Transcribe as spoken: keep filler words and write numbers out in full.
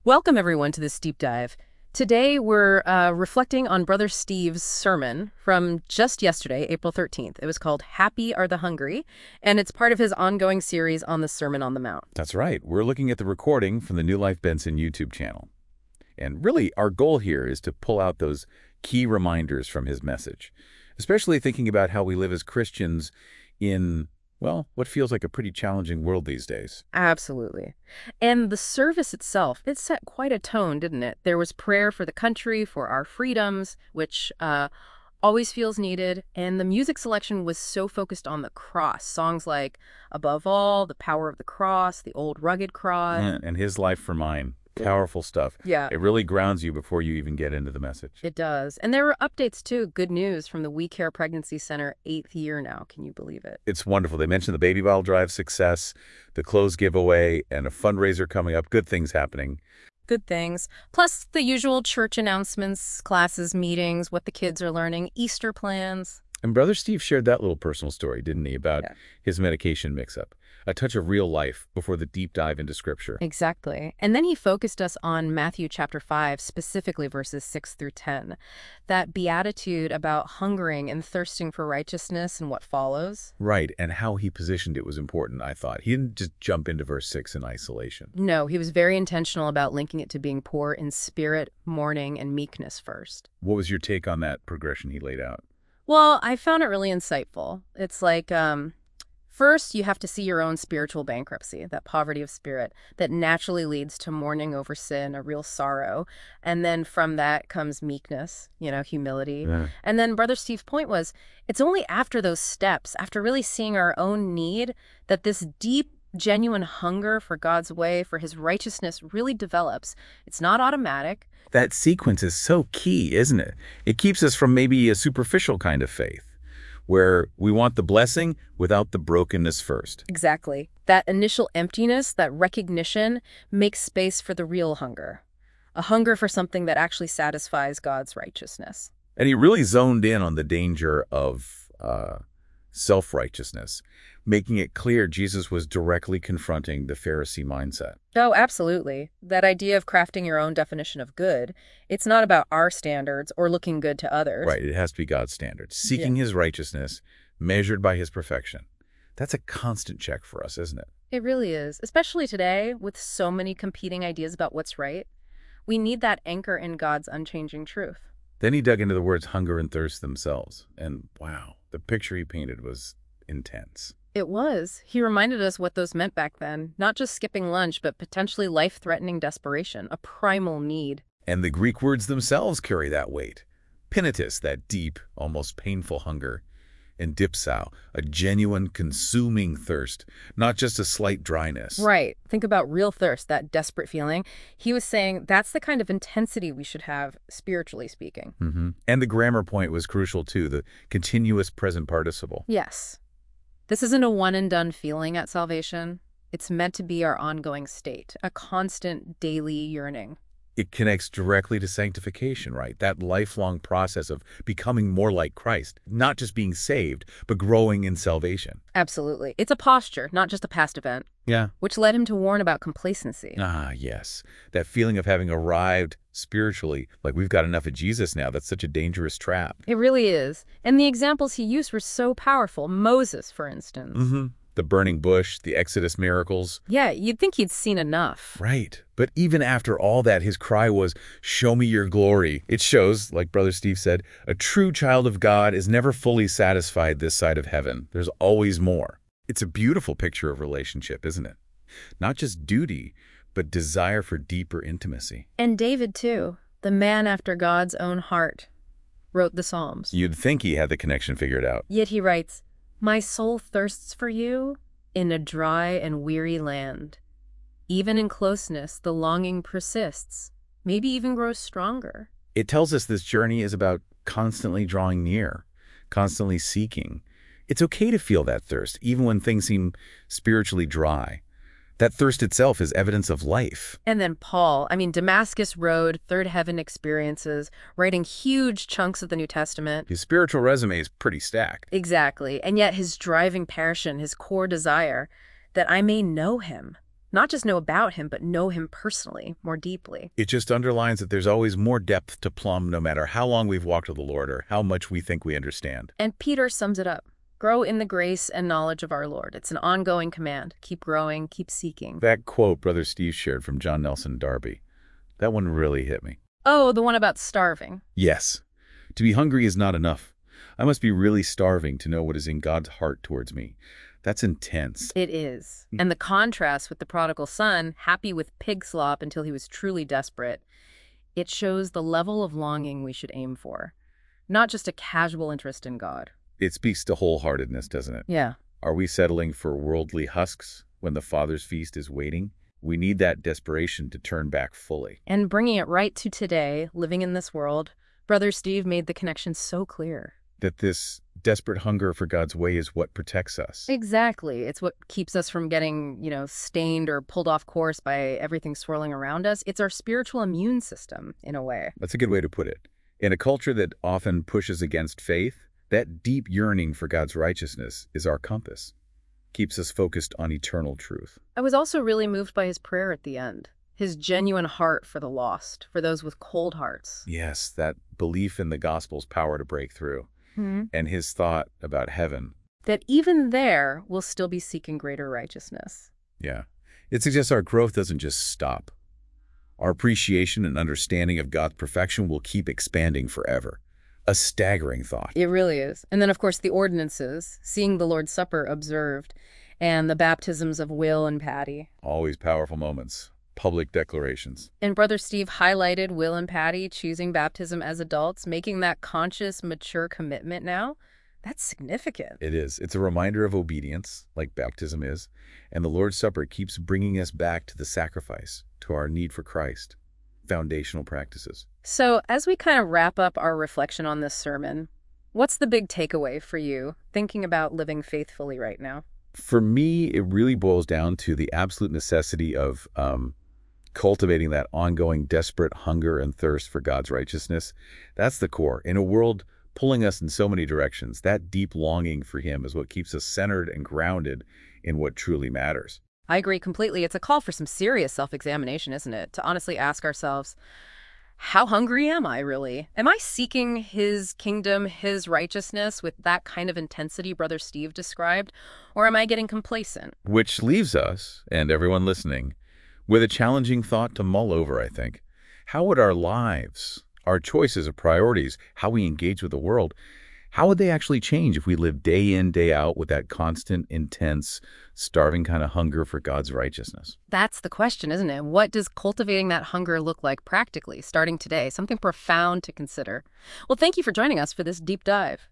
Welcome, everyone, to this deep dive. Today, we're uh, reflecting on Brother Steve's sermon from just yesterday, April thirteenth. It was called Happy Are the Hungry, and it's part of his ongoing series on the Sermon on the Mount. That's right. We're looking at the recording from the New Life Benson YouTube channel. And really, our goal here is to pull out those key reminders from his message, especially thinking about how we live as Christians in, well, what feels like a pretty challenging world these days. Absolutely. And the service itself, it set quite a tone, didn't it? There was prayer for the country, for our freedoms, which uh, always feels needed. And the music selection was so focused on the cross. Songs like Above All, The Power of the Cross, The Old Rugged Cross. And, and His Life for Mine. Powerful stuff. Yeah. It really grounds you before you even get into the message. It does. And there were updates, too. Good news from the We Care Pregnancy Center, eighth year now. Can you believe it? It's wonderful. They mentioned the Baby Bottle Drive success, the clothes giveaway, and a fundraiser coming up. Good things happening. Good things. Plus the usual church announcements, classes, meetings, what the kids are learning, Easter plans. And Brother Steve shared that little personal story, didn't he, about Yeah. his medication mix-up. A touch of real life before the deep dive into Scripture. Exactly. And then he focused us on Matthew chapter five, specifically verses six through ten. That beatitude about hungering and thirsting for righteousness and what follows. Right, and how he positioned it was important, I thought. He didn't just jump into verse six in isolation. No, he was very intentional about linking it to being poor in spirit, mourning, and meekness first. What was your take on that progression he laid out? Well, I found it really insightful. It's like, um, first, you have to see your own spiritual bankruptcy, that poverty of spirit that naturally leads to mourning over sin, a real sorrow. And then from that comes meekness, you know, humility. Yeah. And then Brother Steve's point was, it's only after those steps, after really seeing our own need, that this deep, genuine hunger for God's way, for his righteousness really develops. It's not automatic. That sequence is so key, isn't it? It keeps us from maybe a superficial kind of faith, where we want the blessing without the brokenness first. Exactly. That initial emptiness, that recognition, makes space for the real hunger. A hunger for something that actually satisfies God's righteousness. And he really zoned in on the danger of uh, self-righteousness, making it clear Jesus was directly confronting the Pharisee mindset. Oh, absolutely. That idea of crafting your own definition of good, it's not about our standards or looking good to others. Right, it has to be God's standard. Seeking his righteousness, measured by his perfection. That's a constant check for us, isn't it? It really is, especially today with so many competing ideas about what's right. We need that anchor in God's unchanging truth. Then he dug into the words hunger and thirst themselves. And wow, the picture he painted was intense. It was. He reminded us what those meant back then. Not just skipping lunch, but potentially life-threatening desperation, a primal need. And the Greek words themselves carry that weight. Penitus, that deep, almost painful hunger. And dipsao, a genuine, consuming thirst, not just a slight dryness. Right. Think about real thirst, that desperate feeling. He was saying that's the kind of intensity we should have, spiritually speaking. Mm-hmm. And the grammar point was crucial, too, the continuous present participle. Yes. This isn't a one-and-done feeling at salvation. It's meant to be our ongoing state, a constant daily yearning. It connects directly to sanctification, right? That lifelong process of becoming more like Christ, not just being saved, but growing in salvation. Absolutely. It's a posture, not just a past event. Yeah. Which led him to warn about complacency. Ah, yes. That feeling of having arrived spiritually, like we've got enough of Jesus now, that's such a dangerous trap. It really is. And the examples he used were so powerful. Moses, for instance. Mm-hmm. The burning bush, the Exodus miracles. Yeah, you'd think he'd seen enough. Right. But even after all that, his cry was, show me your glory. It shows, like Brother Steve said, a true child of God is never fully satisfied this side of heaven. There's always more. It's a beautiful picture of relationship, isn't it? Not just duty, but desire for deeper intimacy. And David, too, the man after God's own heart, wrote the Psalms. You'd think he had the connection figured out. Yet he writes, my soul thirsts for you in a dry and weary land. Even in closeness, the longing persists, maybe even grows stronger. It tells us this journey is about constantly drawing near, constantly seeking. It's okay to feel that thirst, even when things seem spiritually dry. That thirst itself is evidence of life. And then Paul, I mean, Damascus Road, Third Heaven experiences, writing huge chunks of the New Testament. His spiritual resume is pretty stacked. Exactly. And yet his driving passion, his core desire, that I may know him. Not just know about him, but know him personally, more deeply. It just underlines that there's always more depth to plumb no matter how long we've walked with the Lord or how much we think we understand. And Peter sums it up. Grow in the grace and knowledge of our Lord. It's an ongoing command. Keep growing, keep seeking. That quote Brother Steve shared from John Nelson Darby, that one really hit me. Oh, the one about starving. Yes. To be hungry is not enough. I must be really starving to know what is in God's heart towards me. That's intense. It is. And the contrast with the prodigal son, happy with pig slop until he was truly desperate, it shows the level of longing we should aim for. Not just a casual interest in God. It speaks to wholeheartedness, doesn't it? Yeah. Are we settling for worldly husks when the Father's feast is waiting? We need that desperation to turn back fully. And bringing it right to today, living in this world, Brother Steve made the connection so clear. That this desperate hunger for God's way is what protects us. Exactly. It's what keeps us from getting, you know, stained or pulled off course by everything swirling around us. It's our spiritual immune system, in a way. That's a good way to put it. In a culture that often pushes against faith, that deep yearning for God's righteousness is our compass. Keeps us focused on eternal truth. I was also really moved by his prayer at the end. His genuine heart for the lost, for those with cold hearts. Yes, that belief in the gospel's power to break through. Hmm. And his thought about heaven. That even there, we'll still be seeking greater righteousness. Yeah. It suggests our growth doesn't just stop. Our appreciation and understanding of God's perfection will keep expanding forever. A staggering thought. It really is. And then, of course, the ordinances, seeing the Lord's Supper observed, and the baptisms of Will and Patty. Always powerful moments. Public declarations. And Brother Steve highlighted Will and Patty choosing baptism as adults, making that conscious, mature commitment now. That's significant. It is. It's a reminder of obedience, like baptism is, and the Lord's Supper keeps bringing us back to the sacrifice, to our need for Christ. Foundational practices. So as we kind of wrap up our reflection on this sermon, what's the big takeaway for you, thinking about living faithfully right now? For me, it really boils down to the absolute necessity of um, cultivating that ongoing desperate hunger and thirst for God's righteousness. That's the core. In a world pulling us in so many directions, that deep longing for him is what keeps us centered and grounded in what truly matters. I agree completely. It's a call for some serious self-examination, isn't it? To honestly ask ourselves, how hungry am I really? Am I seeking his kingdom, his righteousness with that kind of intensity Brother Steve described? Or am I getting complacent? Which leaves us, and everyone listening, with a challenging thought to mull over, I think. How would our lives, our choices of priorities, how we engage with the world, how would they actually change if we live day in, day out with that constant, intense, starving kind of hunger for God's righteousness? That's the question, isn't it? What does cultivating that hunger look like practically, starting today? Something profound to consider. Well, thank you for joining us for this deep dive.